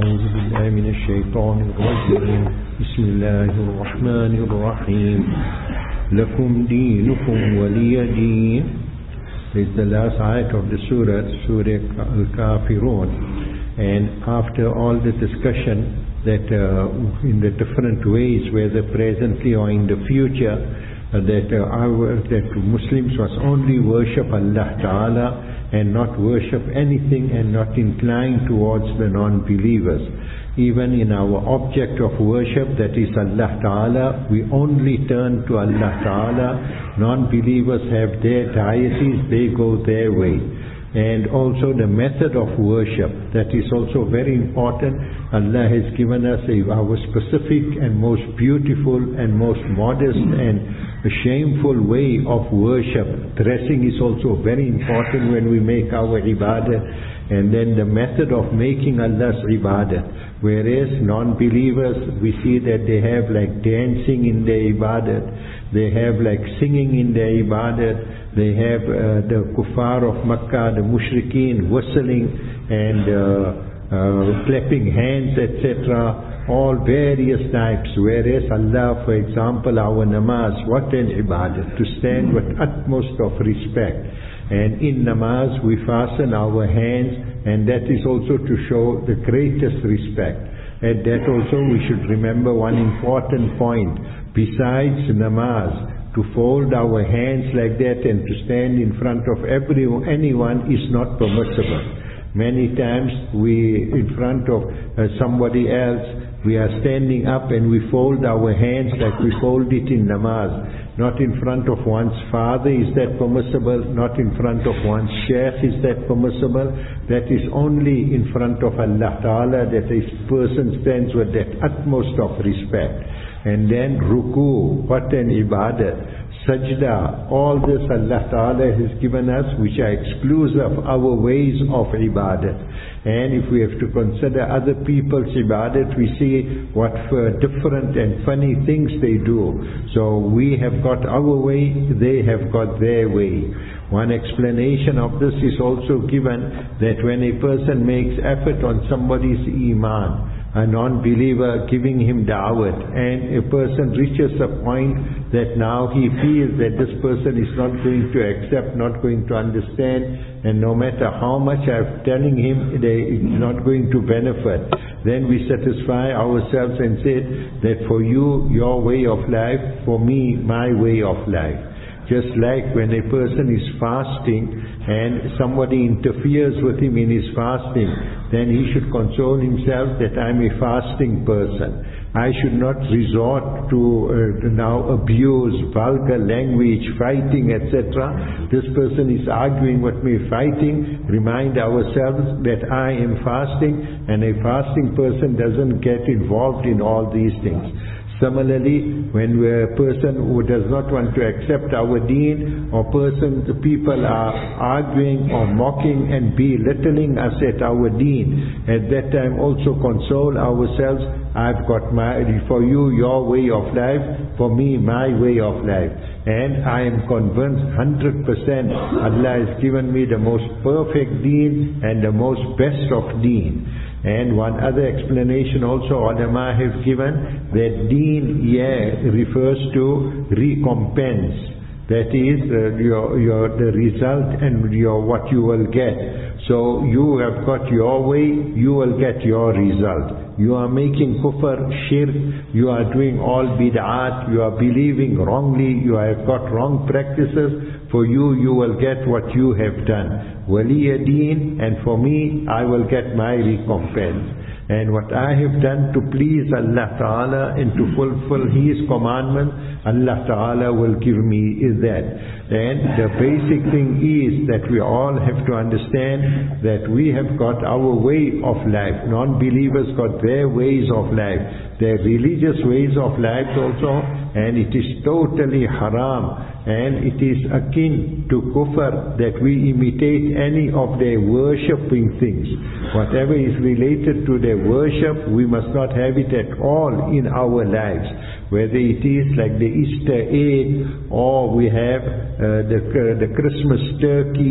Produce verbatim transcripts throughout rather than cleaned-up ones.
أعوذ بالله من الشيطان الرجيم بسم الله الرحمن الرحيم لكم دينكم ولي دين. It's the last ayat of the surah, Surah Al-Kafirun. And after all the discussion that uh, in the different ways, whether presently or in the future, uh, that uh, our, that Muslims must only worship Allah Ta'ala and not worship anything and not incline towards the non-believers. Even in our object of worship, that is Allah Ta'ala, we only turn to Allah Ta'ala. Non-believers have their deities, they go their way. And also the method of worship, that is also very important. Allah has given us a, our specific and most beautiful and most modest and shameful way of worship. Dressing is also very important when we make our ibadah. And then the method of making Allah's ibadah. Whereas non-believers, we see that they have like dancing in their ibadat, they have like singing in their ibadat, they have uh, the kuffar of Makkah, the mushrikeen, whistling and uh, uh, clapping hands, et cetera, all various types. Whereas Allah, for example, our namaz, what an ibadat, to stand with utmost of respect. And in namaz we fasten our hands, and that is also to show the greatest respect. And that also we should remember one important point. Besides namaz, to fold our hands like that and to stand in front of every, anyone is not permissible. Many times we, in front of uh, somebody else, we are standing up and we fold our hands like we fold it in namaz. Not in front of one's father is that permissible, not in front of one's sheikh is that permissible. That is only in front of Allah Ta'ala that a person stands with that utmost of respect. And then ruku, what an ibadat. Sajda, all this Allah Ta'ala has given us which are exclusive of our ways of ibadat. And if we have to consider other people's ibadat, we see what different and funny things they do. So we have got our way, they have got their way. One explanation of this is also given that when a person makes effort on somebody's iman, a non-believer giving him da'wat, and a person reaches a point that now he feels that this person is not going to accept, not going to understand, and no matter how much I'm telling him, they, it's not going to benefit. Then we satisfy ourselves and say that for you, your way of life, for me, my way of life. Just like when a person is fasting and somebody interferes with him in his fasting, then he should console himself that I'm a fasting person. I should not resort to uh, now abuse, vulgar language, fighting, et cetera. This person is arguing with me, fighting. Remind ourselves that I am fasting, and a fasting person doesn't get involved in all these things. Similarly, when we're a person who does not want to accept our deen, or person, the people are arguing or mocking and belittling us at our deen, at that time also console ourselves, I've got my, for you, your way of life, for me, my way of life. And I am convinced one hundred percent Allah has given me the most perfect deen and the most best of deen. And one other explanation also ulama have given, that deen yeah, refers to recompense. That is uh, your, your, the result and your, what you will get. So you have got your way, you will get your result. You are making kufr, shirk, you are doing all bid'at, you are believing wrongly, you have got wrong practices. For you, you will get what you have done. Waliya deen, and for me, I will get my recompense. And what I have done to please Allah Ta'ala and to fulfill His commandment, Allah Ta'ala will give me is that. And the basic thing is that we all have to understand that we have got our way of life. Non-believers got their ways of life, their religious ways of life also, and it is totally haram. And it is akin to kufr that we imitate any of their worshipping things. Whatever is related to their worship, we must not have it at all in our lives. Whether it is like the Easter egg, or we have uh, the, uh, the Christmas turkey,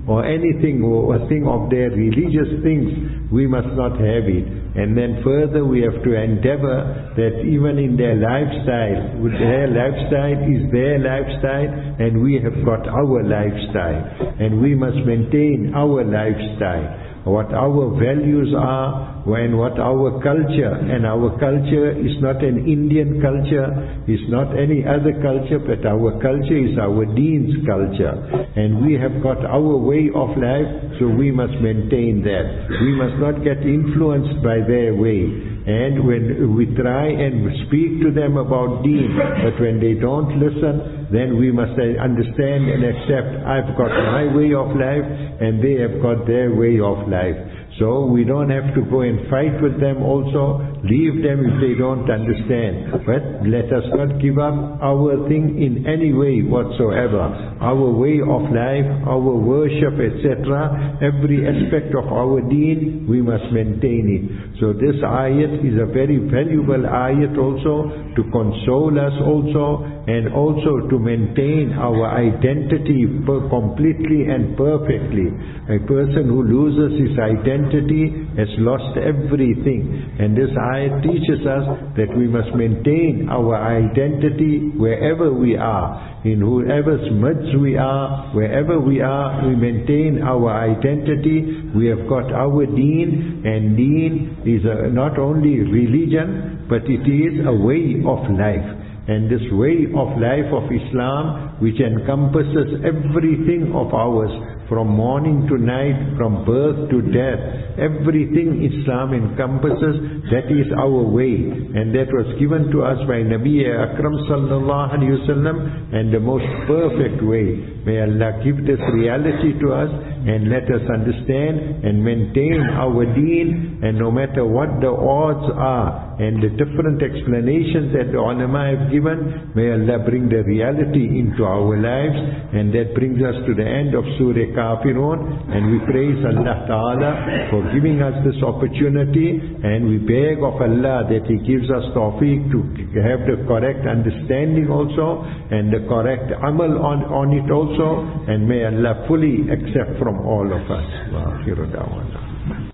or anything or a thing of their religious things, we must not have it. And then further we have to endeavor that even in their lifestyle, with their lifestyle is their lifestyle, and we have got our lifestyle, and we must maintain our lifestyle. What our values are, and what our culture, and our culture is not an Indian culture, is not any other culture, but our culture is our Deen's culture. And we have got our way of life, so we must maintain that. We must not get influenced by their way. And when we try and speak to them about Deen, but when they don't listen, then we must understand and accept, I've got my way of life and they have got their way of life. So we don't have to go and fight with them also, leave them if they don't understand. But let us not give up our thing in any way whatsoever. Our way of life, our worship, et cetera, every aspect of our deen, we must maintain it. So this ayat is a very valuable ayat also to console us also, and also to maintain our identity per completely and perfectly. A person who loses his identity has lost everything. And this ayat teaches us that we must maintain our identity wherever we are. In whoever's midst we are, wherever we are, we maintain our identity. We have got our deen, and deen is a, not only religion, but it is a way of life. And this way of life of Islam, which encompasses everything of ours, from morning to night, from birth to death, everything Islam encompasses, that is our way. And that was given to us by Nabi Akram sallallahu alayhi wasallam, and the most perfect way. May Allah give this reality to us, and let us understand and maintain our deen, and no matter what the odds are, and the different explanations that the ulama have given, may Allah bring the reality into our lives. And that brings us to the end of Surah Kafirun, and we praise Allah Ta'ala for giving us this opportunity, and we beg of Allah that He gives us tawfiq to have the correct understanding also, and the correct amal on, on it also, and may Allah fully accept from all of us. Wa akhiru da'wana.